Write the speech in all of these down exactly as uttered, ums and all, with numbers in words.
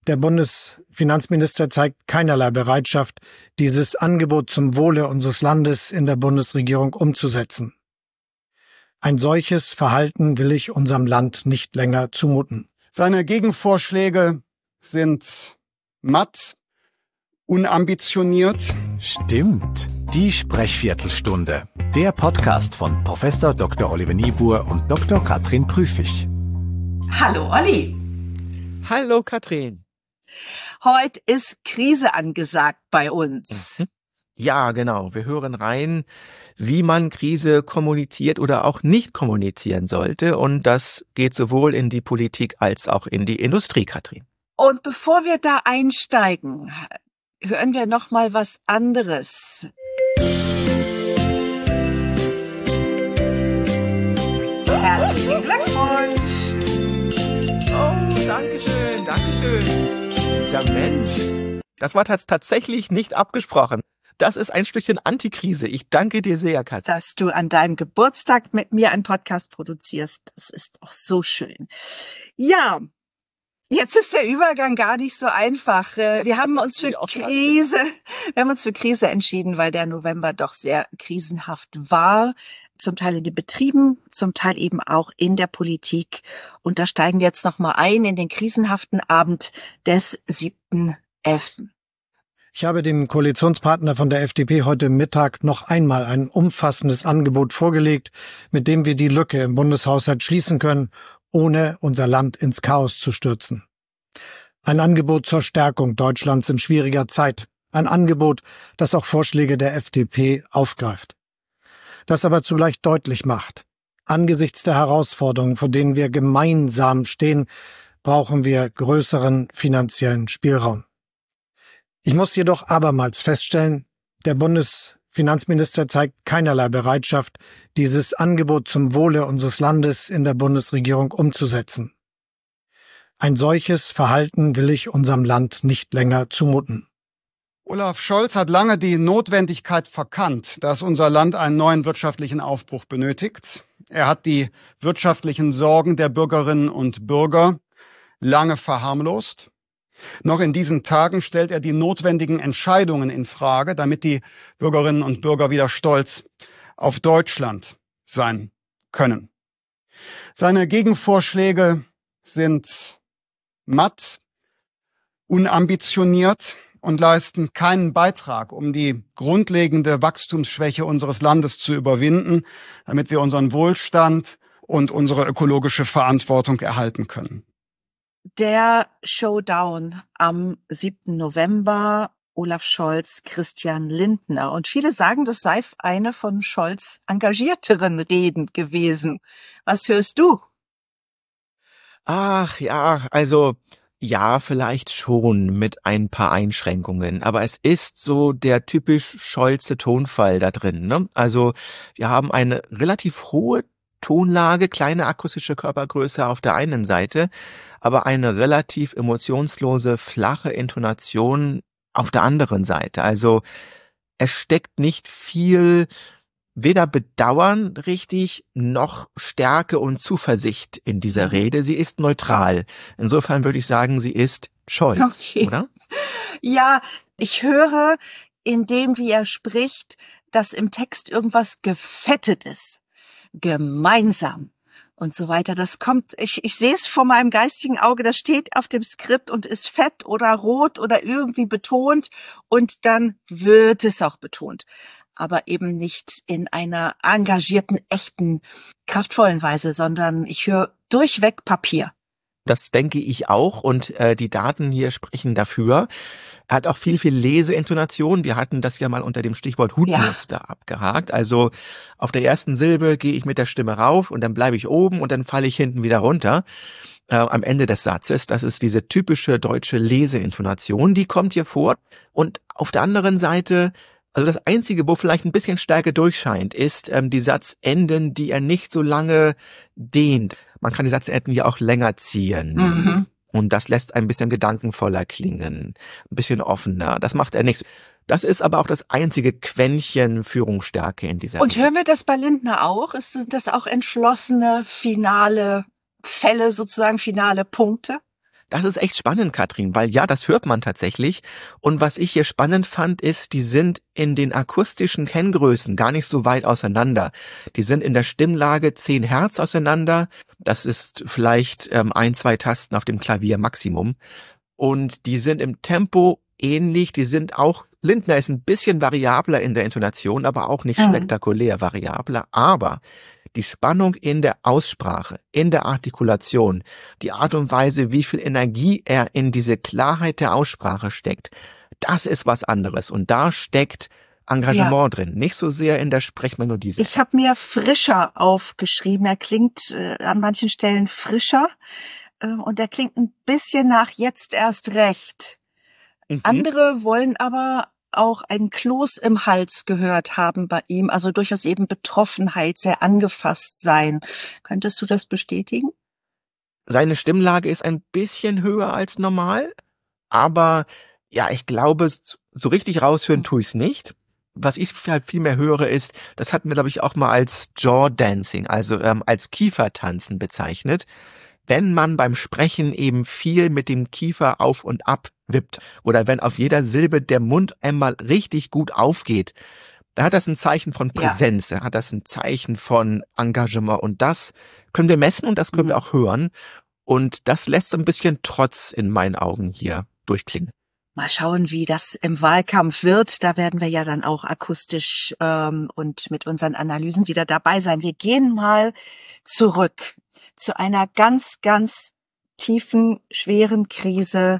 Der Bundesfinanzminister zeigt keinerlei Bereitschaft, dieses Angebot zum Wohle unseres Landes in der Bundesregierung umzusetzen. Ein solches Verhalten will ich unserem Land nicht länger zumuten. Seine Gegenvorschläge sind matt, unambitioniert. Stimmt. Die Sprechviertelstunde. Der Podcast von Professor Doktor Oliver Niebuhr und Doktor Katrin Prüfig. Hallo Olli. Hallo Katrin. Heute ist Krise angesagt bei uns. Ja, genau. Wir hören rein, wie man Krise kommuniziert oder auch nicht kommunizieren sollte. Und das geht sowohl in die Politik als auch in die Industrie, Katrin. Und bevor wir da einsteigen, hören wir noch mal was anderes. Herzlichen Glückwunsch. Oh, dankeschön, dankeschön. Ja Mensch, das war tats- tatsächlich nicht abgesprochen. Das ist ein Stückchen Antikrise. Ich danke dir sehr, Katrin. Dass du an deinem Geburtstag mit mir einen Podcast produzierst, das ist auch so schön. Ja, jetzt ist der Übergang gar nicht so einfach. Wir haben uns für Krise, wir haben uns für Krise entschieden, weil der November doch sehr krisenhaft war. Zum Teil in den Betrieben, zum Teil eben auch in der Politik. Und da steigen wir jetzt nochmal ein in den krisenhaften Abend des siebten elften Ich habe dem Koalitionspartner von der F D P heute Mittag noch einmal ein umfassendes Angebot vorgelegt, mit dem wir die Lücke im Bundeshaushalt schließen können, ohne unser Land ins Chaos zu stürzen. Ein Angebot zur Stärkung Deutschlands in schwieriger Zeit. Ein Angebot, das auch Vorschläge der F D P aufgreift. Das aber zugleich deutlich macht: Angesichts der Herausforderungen, vor denen wir gemeinsam stehen, brauchen wir größeren finanziellen Spielraum. Ich muss jedoch abermals feststellen, der Bundesfinanzminister zeigt keinerlei Bereitschaft, dieses Angebot zum Wohle unseres Landes in der Bundesregierung umzusetzen. Ein solches Verhalten will ich unserem Land nicht länger zumuten. Olaf Scholz hat lange die Notwendigkeit verkannt, dass unser Land einen neuen wirtschaftlichen Aufbruch benötigt. Er hat die wirtschaftlichen Sorgen der Bürgerinnen und Bürger lange verharmlost. Noch in diesen Tagen stellt er die notwendigen Entscheidungen in Frage, damit die Bürgerinnen und Bürger wieder stolz auf Deutschland sein können. Seine Gegenvorschläge sind matt, unambitioniert und leisten keinen Beitrag, um die grundlegende Wachstumsschwäche unseres Landes zu überwinden, damit wir unseren Wohlstand und unsere ökologische Verantwortung erhalten können. Der Showdown am siebten November, Olaf Scholz, Christian Lindner. Und viele sagen, das sei eine von Scholz engagierteren Reden gewesen. Was hörst du? Ach ja, also ja, vielleicht schon mit ein paar Einschränkungen. Aber es ist so der typisch Scholze Tonfall da drin, ne? Also wir haben eine relativ hohe Tonlage, kleine akustische Körpergröße auf der einen Seite, aber eine relativ emotionslose, flache Intonation auf der anderen Seite. Also es steckt nicht viel, weder Bedauern richtig, noch Stärke und Zuversicht in dieser Rede. Sie ist neutral. Insofern würde ich sagen, sie ist Scholz, Okay. oder? Ja, ich höre in dem, wie er spricht, dass im Text irgendwas gefettet ist. Gemeinsam und so weiter. Das kommt, ich, ich sehe es vor meinem geistigen Auge, das steht auf dem Skript und ist fett oder rot oder irgendwie betont und dann wird es auch betont. Aber eben nicht in einer engagierten, echten, kraftvollen Weise, sondern ich höre durchweg Papier. Das denke ich auch und äh, die Daten hier sprechen dafür. Er hat auch viel, viel Leseintonation. Wir hatten das ja mal unter dem Stichwort Hutmuster ja. abgehakt. Also auf der ersten Silbe gehe ich mit der Stimme rauf und dann bleibe ich oben und dann falle ich hinten wieder runter. Äh, am Ende des Satzes, das ist diese typische deutsche Leseintonation, die kommt hier vor. Und auf der anderen Seite, also das Einzige, wo vielleicht ein bisschen Stärke durchscheint, ist ähm, die Satzenden, die er nicht so lange dehnt. Man kann die Satzenden ja auch länger ziehen. Mhm. Und das lässt ein bisschen gedankenvoller klingen, ein bisschen offener. Das macht er nicht. Das ist aber auch das einzige Quäntchen Führungsstärke in dieser Und Rede. hören wir das bei Lindner auch? Ist das auch entschlossene, finale Fälle, sozusagen finale Punkte? Das ist echt spannend, Katrin, weil ja, das hört man tatsächlich. Und was ich hier spannend fand, ist, die sind in den akustischen Kenngrößen gar nicht so weit auseinander. Die sind in der Stimmlage zehn Hertz auseinander. Das ist vielleicht ähm, ein, zwei Tasten auf dem Klavier Maximum. Und die sind im Tempo ähnlich. Die sind auch, Lindner ist ein bisschen variabler in der Intonation, aber auch nicht mhm. spektakulär variabler. Aber die Spannung in der Aussprache, in der Artikulation, die Art und Weise, wie viel Energie er in diese Klarheit der Aussprache steckt, das ist was anderes. Und da steckt Engagement ja. drin, nicht so sehr in der Sprechmelodie. Ich habe mir frischer aufgeschrieben. Er klingt äh, an manchen Stellen frischer äh, und er klingt ein bisschen nach jetzt erst recht. Mhm. Andere wollen aber auch ein Kloß im Hals gehört haben bei ihm, also durchaus eben Betroffenheit, sehr angefasst sein. Könntest du das bestätigen? Seine Stimmlage ist ein bisschen höher als normal, aber ja, ich glaube, so richtig raushören tue ich es nicht. Was ich halt viel mehr höre ist, das hatten wir, glaube ich, auch mal als Jaw Dancing, also ähm, als Kiefertanzen bezeichnet. Wenn man beim Sprechen eben viel mit dem Kiefer auf und ab wippt oder wenn auf jeder Silbe der Mund einmal richtig gut aufgeht, dann hat das ein Zeichen von Präsenz, ja. Dann hat das ein Zeichen von Engagement und das können wir messen und das können mhm. wir auch hören und das lässt so ein bisschen Trotz in meinen Augen hier durchklingen. Mal schauen, wie das im Wahlkampf wird. Da werden wir ja dann auch akustisch ähm, und mit unseren Analysen wieder dabei sein. Wir gehen mal zurück zu einer ganz, ganz tiefen, schweren Krise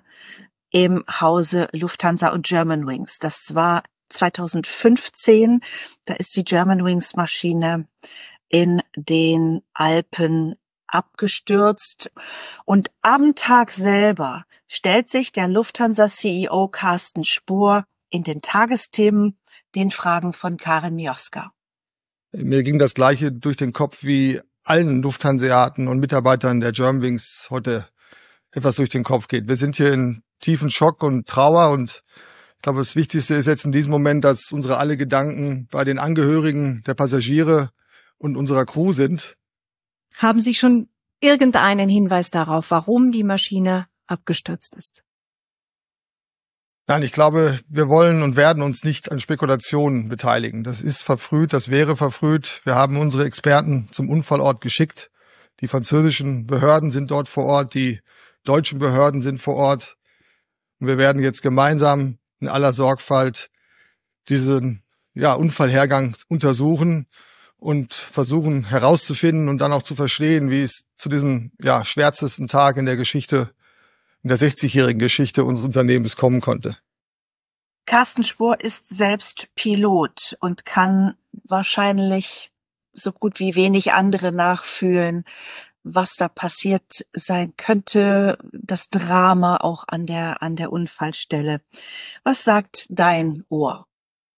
im Hause Lufthansa und Germanwings. Das war zweitausendfünfzehn. Da ist die Germanwings-Maschine in den Alpen abgestürzt. Und am Tag selber stellt sich der Lufthansa-C E O Carsten Spohr in den Tagesthemen den Fragen von Karin Mioska. Mir ging das Gleiche durch den Kopf wie allen Lufthanseaten und Mitarbeitern der Germanwings heute etwas durch den Kopf geht. Wir sind hier in tiefen Schock und Trauer und ich glaube, das Wichtigste ist jetzt in diesem Moment, dass unsere alle Gedanken bei den Angehörigen der Passagiere und unserer Crew sind. Haben Sie schon irgendeinen Hinweis darauf, warum die Maschine abgestürzt ist? Nein, ich glaube, wir wollen und werden uns nicht an Spekulationen beteiligen. Das ist verfrüht, das wäre verfrüht. Wir haben unsere Experten zum Unfallort geschickt. Die französischen Behörden sind dort vor Ort, die deutschen Behörden sind vor Ort. Und wir werden jetzt gemeinsam in aller Sorgfalt diesen ja, Unfallhergang untersuchen und versuchen herauszufinden und dann auch zu verstehen, wie es zu diesem ja, schwärzesten Tag in der Geschichte, in der sechzigjährigen Geschichte unseres Unternehmens kommen konnte. Carsten Spohr ist selbst Pilot und kann wahrscheinlich so gut wie wenig andere nachfühlen, was da passiert sein könnte, das Drama auch an der, an der Unfallstelle. Was sagt dein Ohr?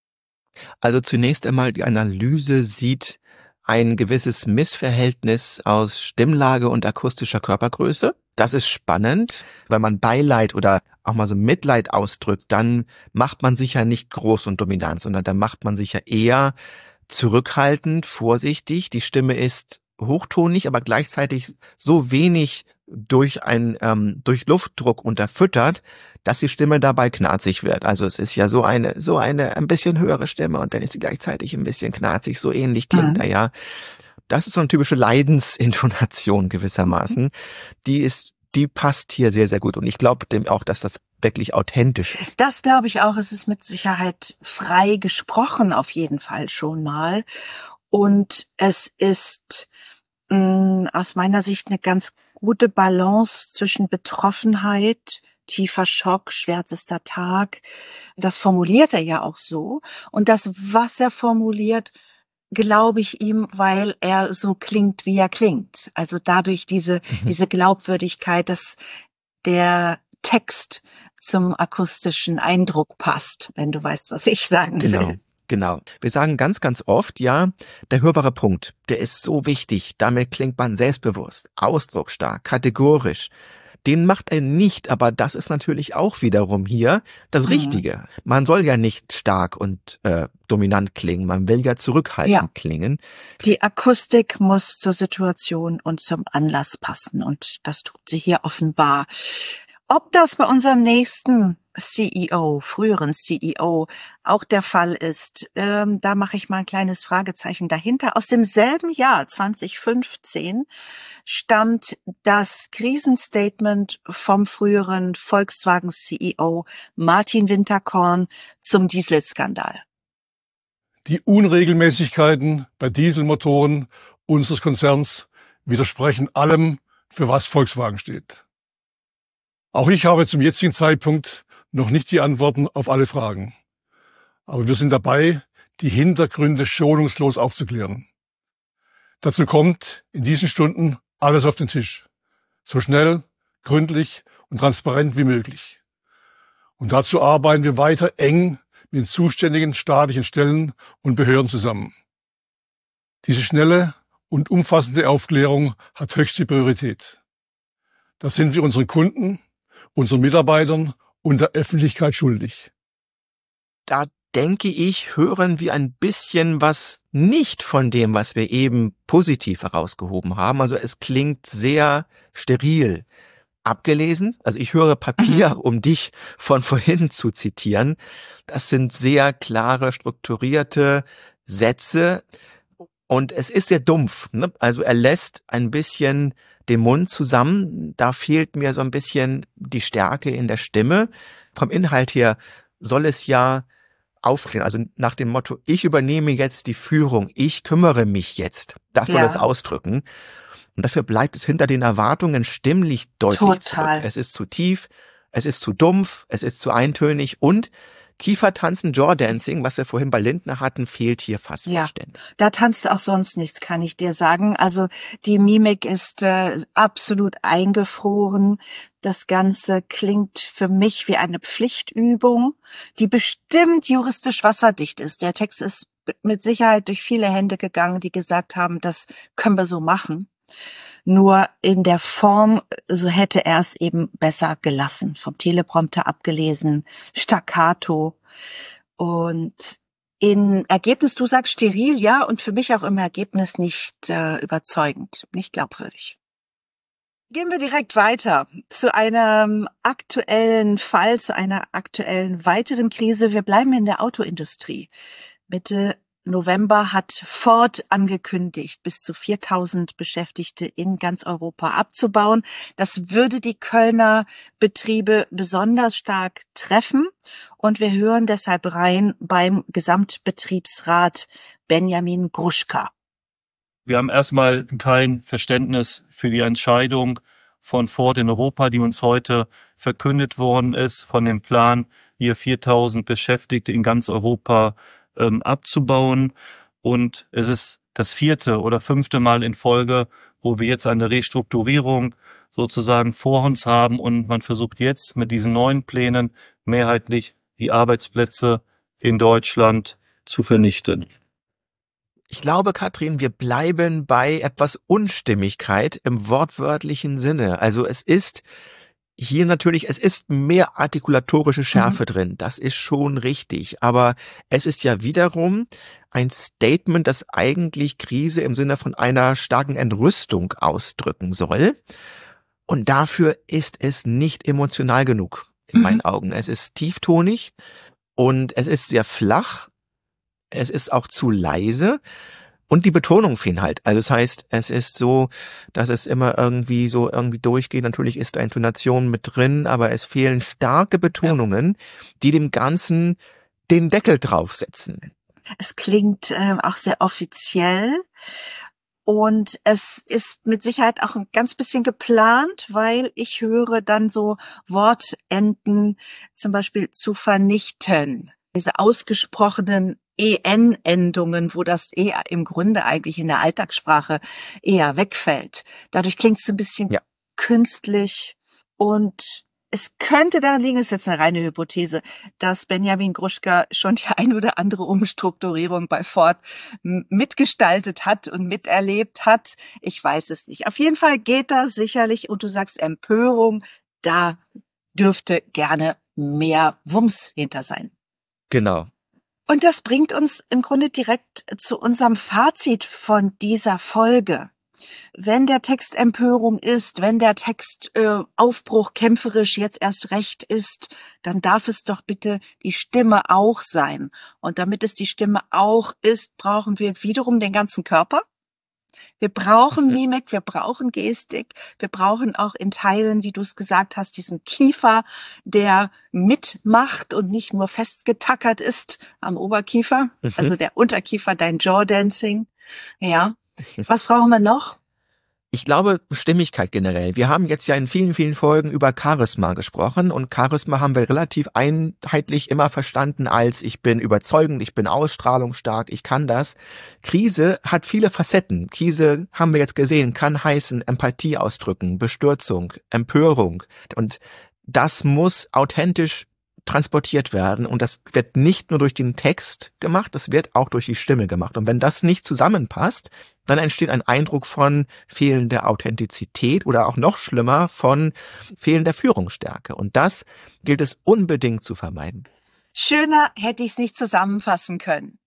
Also zunächst einmal, die Analyse sieht ein gewisses Missverhältnis aus Stimmlage und akustischer Körpergröße. Das ist spannend, weil man Beileid oder auch mal so Mitleid ausdrückt, dann macht man sich ja nicht groß und dominant, sondern dann macht man sich ja eher zurückhaltend, vorsichtig. Die Stimme ist hochtonig, aber gleichzeitig so wenig durch ein ähm, durch Luftdruck unterfüttert, dass die Stimme dabei knarzig wird. Also es ist ja so eine so eine ein bisschen höhere Stimme und dann ist sie gleichzeitig ein bisschen knarzig, so ähnlich klingt Mhm. er ja. Das ist so eine typische Leidensintonation gewissermaßen. Die ist, die passt hier sehr, sehr gut. Und ich glaube dem auch, dass das wirklich authentisch ist. Das glaube ich auch. Es ist mit Sicherheit frei gesprochen, auf jeden Fall schon mal. Und es ist mh, aus meiner Sicht eine ganz gute Balance zwischen Betroffenheit, tiefer Schock, schwärzester Tag. Das formuliert er ja auch so. Und das, was er formuliert, glaube ich ihm, weil er so klingt, wie er klingt. Also dadurch diese, Mhm. diese Glaubwürdigkeit, dass der Text zum akustischen Eindruck passt, wenn du weißt, was ich sagen Genau, will. genau. Wir sagen ganz, ganz oft, ja, der hörbare Punkt, der ist so wichtig. Damit klingt man selbstbewusst, ausdrucksstark, kategorisch. Den macht er nicht, aber das ist natürlich auch wiederum hier das Richtige. Mhm. Man soll ja nicht stark und äh, dominant klingen, man will ja zurückhaltend ja. klingen. Die Akustik muss zur Situation und zum Anlass passen und das tut sie hier offenbar. Ob das bei unserem nächsten C E O, früheren C E O, auch der Fall ist, ähm, da mache ich mal ein kleines Fragezeichen dahinter. Aus demselben Jahr, zwanzig fünfzehn, stammt das Krisenstatement vom früheren Volkswagen-C E O Martin Winterkorn zum Dieselskandal. Die Unregelmäßigkeiten bei Dieselmotoren unseres Konzerns widersprechen allem, für was Volkswagen steht. Auch ich habe zum jetzigen Zeitpunkt noch nicht die Antworten auf alle Fragen. Aber wir sind dabei, die Hintergründe schonungslos aufzuklären. Dazu kommt in diesen Stunden alles auf den Tisch. So schnell, gründlich und transparent wie möglich. Und dazu arbeiten wir weiter eng mit den zuständigen staatlichen Stellen und Behörden zusammen. Diese schnelle und umfassende Aufklärung hat höchste Priorität. Das sind wir unseren Kunden, unseren Mitarbeitern und der Öffentlichkeit schuldig. Da denke ich, hören wir ein bisschen was nicht von dem, was wir eben positiv herausgehoben haben. Also es klingt sehr steril. Abgelesen, also ich höre Papier, um dich von vorhin zu zitieren. Das sind sehr klare, strukturierte Sätze und es ist sehr dumpf, ne? Also er lässt ein bisschen den Mund zusammen, da fehlt mir so ein bisschen die Stärke in der Stimme. Vom Inhalt her soll es ja aufklären, also nach dem Motto, ich übernehme jetzt die Führung, ich kümmere mich jetzt. Das soll ja. es ausdrücken. Und dafür bleibt es hinter den Erwartungen stimmlich deutlich Total. zurück. Es ist zu tief, es ist zu dumpf, es ist zu eintönig und Kiefertanzen, Jawdancing, was wir vorhin bei Lindner hatten, fehlt hier fast ja, vollständig. Da tanzt auch sonst nichts, kann ich dir sagen. Also die Mimik ist äh, absolut eingefroren. Das Ganze klingt für mich wie eine Pflichtübung, die bestimmt juristisch wasserdicht ist. Der Text ist mit Sicherheit durch viele Hände gegangen, die gesagt haben, das können wir so machen. Nur in der Form, so hätte er es eben besser gelassen. Vom Teleprompter abgelesen, staccato. Und im Ergebnis, du sagst steril, ja, und für mich auch im Ergebnis nicht äh, überzeugend, nicht glaubwürdig. Gehen wir direkt weiter zu einem aktuellen Fall, zu einer aktuellen weiteren Krise. Wir bleiben in der Autoindustrie. Mitte November hat Ford angekündigt, bis zu viertausend Beschäftigte in ganz Europa abzubauen. Das würde die Kölner Betriebe besonders stark treffen. Und wir hören deshalb rein beim Gesamtbetriebsrat Benjamin Gruschka. Wir haben erstmal kein Verständnis für die Entscheidung von Ford in Europa, die uns heute verkündet worden ist, von dem Plan, hier viertausend Beschäftigte in ganz Europa ähm, abzubauen. Und es ist das vierte oder fünfte Mal in Folge, wo wir jetzt eine Restrukturierung sozusagen vor uns haben. Und man versucht jetzt mit diesen neuen Plänen mehrheitlich die Arbeitsplätze in Deutschland zu vernichten. Ich glaube, Katrin, wir bleiben bei etwas Unstimmigkeit im wortwörtlichen Sinne. Also es ist hier natürlich, es ist mehr artikulatorische Schärfe mhm. drin. Das ist schon richtig. Aber es ist ja wiederum ein Statement, das eigentlich Krise im Sinne von einer starken Entrüstung ausdrücken soll. Und dafür ist es nicht emotional genug, in mhm. meinen Augen. Es ist tieftonig und es ist sehr flach. Es ist auch zu leise und die Betonung fehlen halt. Also das heißt, es ist so, dass es immer irgendwie so irgendwie durchgeht. Natürlich ist da Intonation mit drin, aber es fehlen starke Betonungen, die dem Ganzen den Deckel draufsetzen. Es klingt äh, auch sehr offiziell. Und es ist mit Sicherheit auch ein ganz bisschen geplant, weil ich höre dann so Wortenden, zum Beispiel zu vernichten. Diese ausgesprochenen E N-Endungen, wo das E im Grunde eigentlich in der Alltagssprache eher wegfällt. Dadurch klingt es ein bisschen ja. künstlich und Es könnte daran liegen, ist jetzt eine reine Hypothese, dass Benjamin Gruschka schon die ein oder andere Umstrukturierung bei Ford mitgestaltet hat und miterlebt hat. Ich weiß es nicht. Auf jeden Fall geht da sicherlich, und du sagst Empörung, da dürfte gerne mehr Wumms hinter sein. Genau. Und das bringt uns im Grunde direkt zu unserem Fazit von dieser Folge. Wenn der Text Empörung ist, wenn der Text äh, Aufbruch kämpferisch jetzt erst recht ist, dann darf es doch bitte die Stimme auch sein. Und damit es die Stimme auch ist, brauchen wir wiederum den ganzen Körper. Wir brauchen Mimik, wir brauchen Gestik, wir brauchen auch in Teilen, wie du es gesagt hast, diesen Kiefer, der mitmacht und nicht nur festgetackert ist am Oberkiefer, mhm. also der Unterkiefer, dein Jaw-Dancing. Ja. Was brauchen wir noch? Ich glaube, Stimmigkeit generell. Wir haben jetzt ja in vielen, vielen Folgen über Charisma gesprochen und Charisma haben wir relativ einheitlich immer verstanden als ich bin überzeugend, ich bin ausstrahlungsstark, ich kann das. Krise hat viele Facetten. Krise, haben wir jetzt gesehen, kann heißen Empathie ausdrücken, Bestürzung, Empörung und das muss authentisch transportiert werden und das wird nicht nur durch den Text gemacht, das wird auch durch die Stimme gemacht. Und wenn das nicht zusammenpasst, dann entsteht ein Eindruck von fehlender Authentizität oder auch noch schlimmer von fehlender Führungsstärke. Und das gilt es unbedingt zu vermeiden. Schöner hätte ich es nicht zusammenfassen können.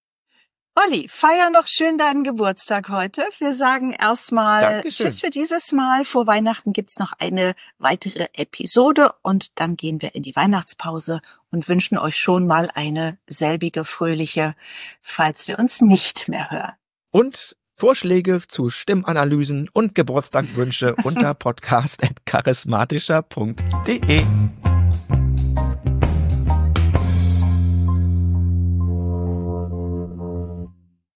Olli, feier noch schön deinen Geburtstag heute. Wir sagen erstmal Tschüss für dieses Mal. Vor Weihnachten gibt's noch eine weitere Episode und dann gehen wir in die Weihnachtspause und wünschen euch schon mal eine selbige, fröhliche, falls wir uns nicht mehr hören. Und Vorschläge zu Stimmanalysen und Geburtstagwünsche unter podcast at charismatischer punkt de.